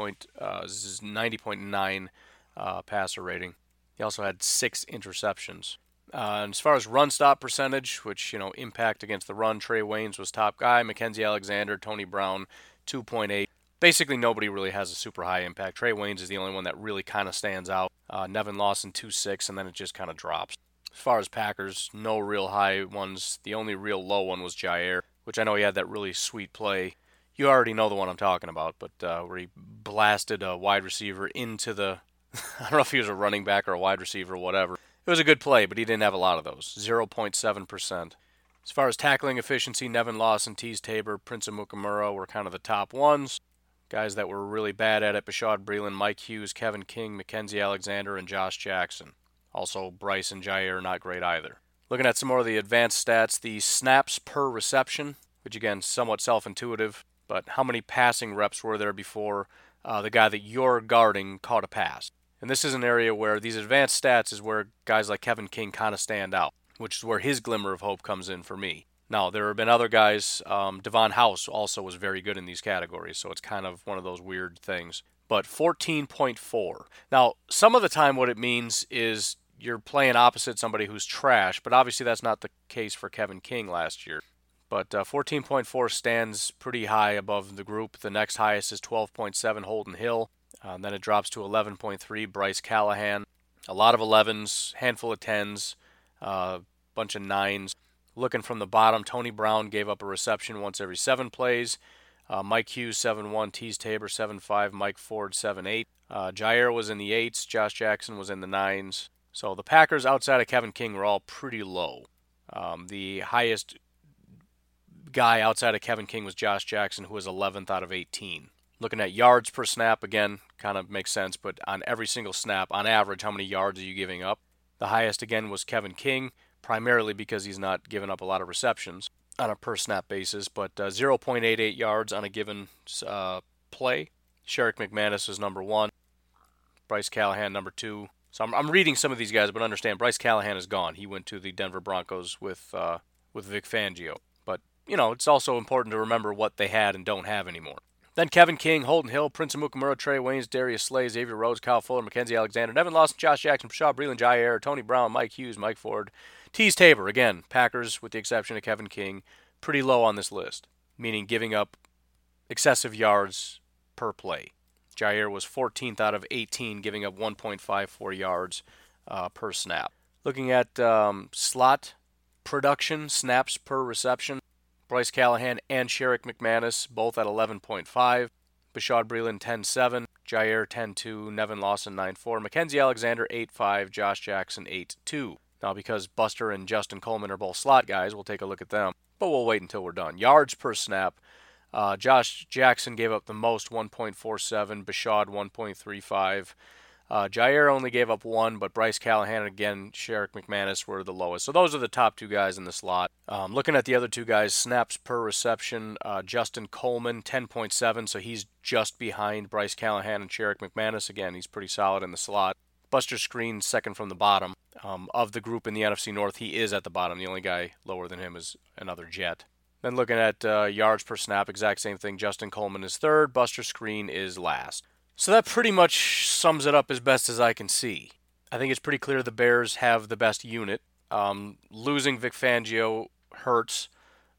90.9 passer rating. He also had 6 interceptions. And as far as run stop percentage, which, impact against the run, Trey Waynes was top guy. Mackenzie Alexander, Tony Brown, 2.8. Basically, nobody really has a super high impact. Trey Waynes is the only one that really kind of stands out. Nevin Lawson, 2.6, and then it just kind of drops. As far as Packers, no real high ones. The only real low one was Jair, which I know he had that really sweet play. You already know the one I'm talking about, but where he blasted a wide receiver into the... I don't know if he was a running back or a wide receiver or whatever. It was a good play, but he didn't have a lot of those. 0.7%. As far as tackling efficiency, Nevin Lawson, Tease Tabor, Prince Amukamura were kind of the top ones. Guys that were really bad at it, Bashaud Breeland, Mike Hughes, Kevin King, Mackenzie Alexander, and Josh Jackson. Also, Bryce and Jair not great either. Looking at some more of the advanced stats, the snaps per reception, which again, somewhat self-intuitive, but how many passing reps were there before the guy that you're guarding caught a pass? And this is an area where these advanced stats is where guys like Kevin King kind of stand out, which is where his glimmer of hope comes in for me. Now, there have been other guys. Devon House also was very good in these categories, so it's kind of one of those weird things. But 14.4. Now, some of the time what it means is you're playing opposite somebody who's trash, but obviously that's not the case for Kevin King last year. But 14.4 stands pretty high above the group. The next highest is 12.7, Holton Hill. Then it drops to 11.3, Bryce Callahan. A lot of 11s, handful of 10s, bunch of 9s. Looking from the bottom, Tony Brown gave up a reception once every 7 plays. Mike Hughes, 7.1, Tease Tabor, 7.5, Mike Ford, 7.8. Jair was in the 8s, Josh Jackson was in the 9s. So the Packers outside of Kevin King were all pretty low. The highest guy outside of Kevin King was Josh Jackson, who was 11th out of 18. Looking at yards per snap, again, kind of makes sense, but on every single snap, on average, how many yards are you giving up? The highest, again, was Kevin King, primarily because he's not giving up a lot of receptions on a per-snap basis, but 0.88 yards on a given play. Sherrick McManus was number 1. Bryce Callahan, number 2. So I'm reading some of these guys, but understand, Bryce Callahan is gone. He went to the Denver Broncos with Vic Fangio. But, it's also important to remember what they had and don't have anymore. Then Kevin King, Holton Hill, Prince Amukamura, Trey Waynes, Darius Slay, Xavier Rhodes, Kyle Fuller, Mackenzie Alexander, Nevin Lawson, Josh Jackson, Bashaud Breeland, Jair, Tony Brown, Mike Hughes, Mike Ford, Tease Tabor. Again, Packers, with the exception of Kevin King, pretty low on this list, meaning giving up excessive yards per play. Jair was 14th out of 18, giving up 1.54 yards per snap. Looking at slot production, snaps per reception, Bryce Callahan and Sherrick McManus, both at 11.5. Bashaud Breeland, 10.7. Jair, 10.2. Nevin Lawson, 9.4. Mackenzie Alexander, 8.5. Josh Jackson, 8.2. Now, because Buster and Justin Coleman are both slot guys, we'll take a look at them. But we'll wait until we're done. Yards per snap. Josh Jackson gave up the most, 1.47. Bashaud, 1.35. Jair only gave up 1, but Bryce Callahan and again Sherrick McManus were the lowest. So those are the top 2 guys in the slot. Looking at the other 2 guys, snaps per reception, Justin Coleman, 10.7, so he's just behind Bryce Callahan and Sherrick McManus. Again, he's pretty solid in the slot. Buster Skrine, second from the bottom. Of the group in the NFC North, he is at the bottom. The only guy lower than him is another Jet. Then looking at yards per snap, exact same thing. Justin Coleman is third. Buster Skrine is last. So that pretty much sums it up as best as I can see. I think it's pretty clear the Bears have the best unit. Losing Vic Fangio hurts,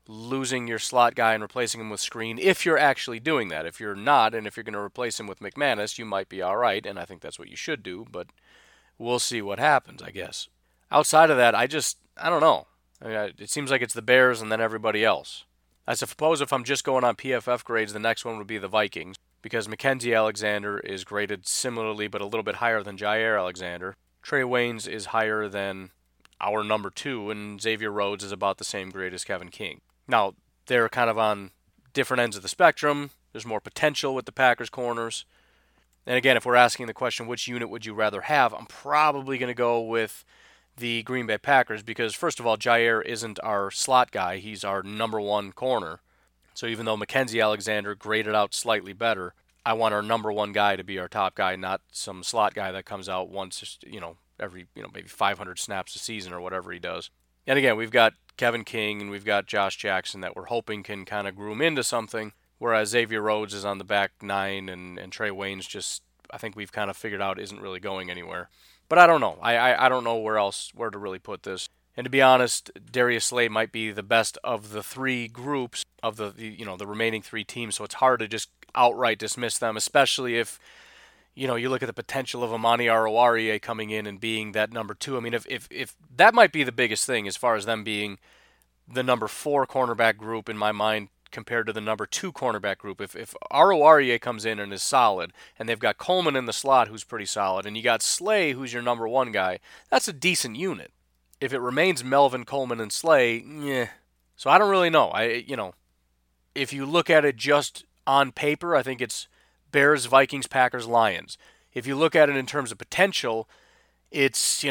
losing your slot guy and replacing him with Screen, if you're actually doing that. If you're not, and if you're going to replace him with McManus, you might be all right, and I think that's what you should do, but we'll see what happens, I guess. Outside of that, I don't know. I mean, it seems like it's the Bears and then everybody else. I suppose if I'm just going on PFF grades, the next one would be the Vikings, because Mackenzie Alexander is graded similarly but a little bit higher than Jair Alexander. Trey Waynes is higher than our number 2, and Xavier Rhodes is about the same grade as Kevin King. Now, they're kind of on different ends of the spectrum. There's more potential with the Packers corners. And again, if we're asking the question, which unit would you rather have, I'm probably going to go with the Green Bay Packers because, first of all, Jair isn't our slot guy. He's our number 1 corner. So even though Mackenzie Alexander graded out slightly better, I want our number 1 guy to be our top guy, not some slot guy that comes out once, every, maybe 500 snaps a season or whatever he does. And again, we've got Kevin King and we've got Josh Jackson that we're hoping can kind of groom into something, whereas Xavier Rhodes is on the back 9 and Trey Waynes just, I think we've kind of figured out isn't really going anywhere. But I don't know. I don't know where to really put this. And to be honest, Darius Slay might be the best of the 3 groups of the remaining 3 teams, so it's hard to just outright dismiss them, especially if you look at the potential of Amani Oruwariye coming in and being that number 2. I mean, if that might be the biggest thing as far as them being the number 4 cornerback group in my mind compared to the number 2 cornerback group. If Oruwariye comes in and is solid, and they've got Coleman in the slot who's pretty solid, and you got Slay who's your number 1 guy, that's a decent unit. If it remains Melvin, Coleman, and Slay, So I don't really know. If you look at it just on paper, I think it's Bears, Vikings, Packers, Lions. If you look at it in terms of potential, it's,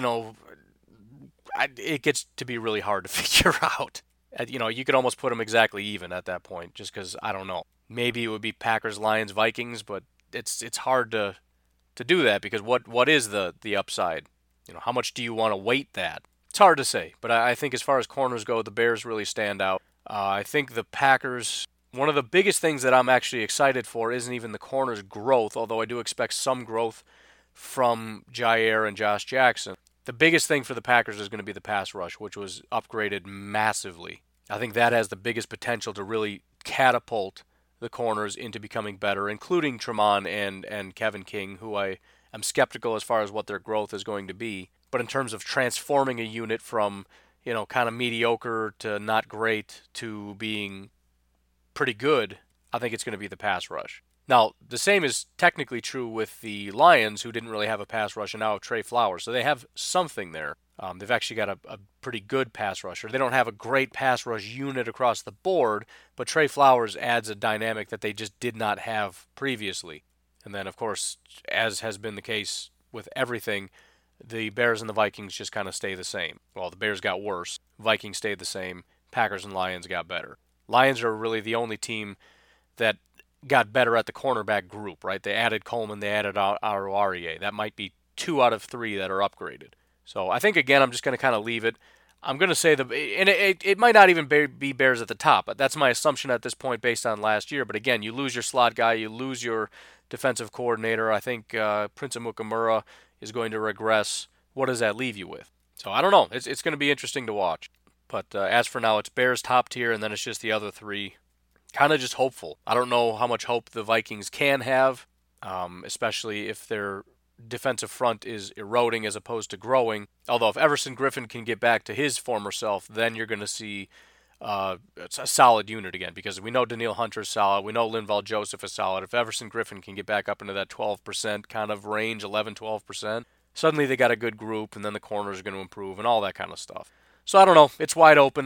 it gets to be really hard to figure out. You could almost put them exactly even at that point, just because, I don't know. Maybe it would be Packers, Lions, Vikings, but it's hard to do that because what is the upside? How much do you want to weight that? It's hard to say, but I think as far as corners go, the Bears really stand out. I think the Packers, one of the biggest things that I'm actually excited for isn't even the corners' growth, although I do expect some growth from Jair and Josh Jackson. The biggest thing for the Packers is going to be the pass rush, which was upgraded massively. I think that has the biggest potential to really catapult the corners into becoming better, including Tremont and Kevin King, who I am skeptical as far as what their growth is going to be. But in terms of transforming a unit from, kind of mediocre to not great to being pretty good, I think it's going to be the pass rush. Now, the same is technically true with the Lions, who didn't really have a pass rush, and now have Trey Flowers. So they have something there. They've actually got a pretty good pass rusher. They don't have a great pass rush unit across the board, but Trey Flowers adds a dynamic that they just did not have previously. And then, of course, as has been the case with everything, the Bears and the Vikings just kind of stay the same. Well, the Bears got worse. Vikings stayed the same. Packers and Lions got better. Lions are really the only team that got better at the cornerback group, right? They added Coleman, they added Oruwariye. That might be 2 out of 3 that are upgraded. So I think, again, I'm just going to kind of leave it. I'm going to say, and it might not even be Bears at the top, but that's my assumption at this point based on last year. But again, you lose your slot guy, you lose your defensive coordinator. I think Prince Amukamara is going to regress. What does that leave you with? So I don't know. It's going to be interesting to watch. But as for now, it's Bears top tier, and then it's just the other 3. Kind of just hopeful. I don't know how much hope the Vikings can have, especially if their defensive front is eroding as opposed to growing. Although if Everson Griffin can get back to his former self, then you're going to see it's a solid unit again, because we know Danielle Hunter is solid. We know Linval Joseph is solid. If Everson Griffin can get back up into that 12% kind of range, 11, 12%, suddenly they got a good group, and then the corners are going to improve and all that kind of stuff. So I don't know. It's wide open.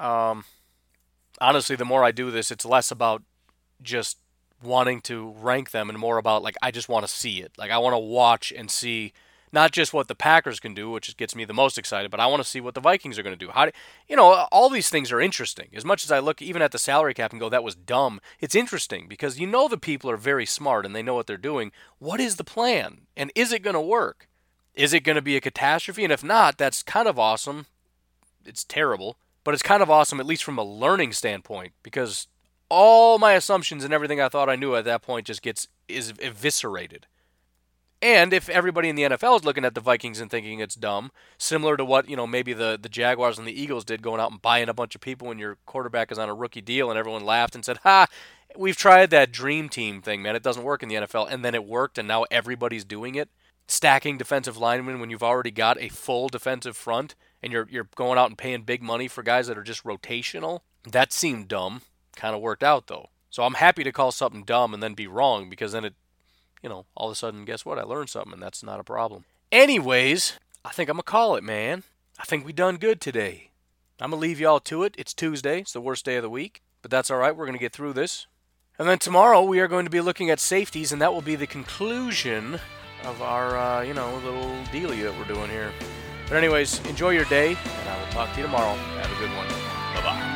Honestly, the more I do this, it's less about just wanting to rank them and more about, I just want to see it. I want to watch and see not just what the Packers can do, which gets me the most excited, but I want to see what the Vikings are going to do. All these things are interesting. As much as I look even at the salary cap and go, that was dumb, it's interesting because the people are very smart and they know what they're doing. What is the plan? And is it going to work? Is it going to be a catastrophe? And if not, that's kind of awesome. It's terrible. But it's kind of awesome, at least from a learning standpoint, because all my assumptions and everything I thought I knew at that point is eviscerated. And if everybody in the NFL is looking at the Vikings and thinking it's dumb, similar to what, maybe the Jaguars and the Eagles did, going out and buying a bunch of people when your quarterback is on a rookie deal, and everyone laughed and said, we've tried that dream team thing, man. It doesn't work in the NFL. And then it worked, and now everybody's doing it. Stacking defensive linemen when you've already got a full defensive front, and you're going out and paying big money for guys that are just rotational. That seemed dumb. Kind of worked out, though. So I'm happy to call something dumb and then be wrong, because then it, all of a sudden, guess what? I learned something, and that's not a problem. Anyways, I think I'm going to call it, man. I think we done good today. I'm going to leave y'all to it. It's Tuesday. It's the worst day of the week, but that's all right. We're going to get through this. And then tomorrow we are going to be looking at safeties, and that will be the conclusion of our, little dealie that we're doing here. But anyways, enjoy your day, and I will talk to you tomorrow. Have a good one. Bye-bye.